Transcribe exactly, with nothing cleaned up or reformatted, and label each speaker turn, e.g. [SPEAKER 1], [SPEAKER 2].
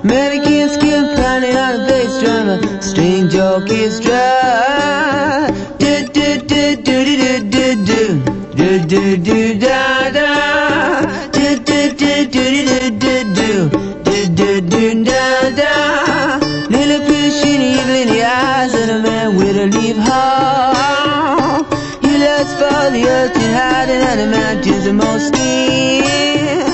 [SPEAKER 1] American skin pounding on the bass drum, a stringed orchestra. Do do do do do do do do do do da da. Do do do do do do do do do do da da. Little fish in the evening, the eyes of the man with a leaf hall. He looks for the earth and hiding on the mountains of Moskin.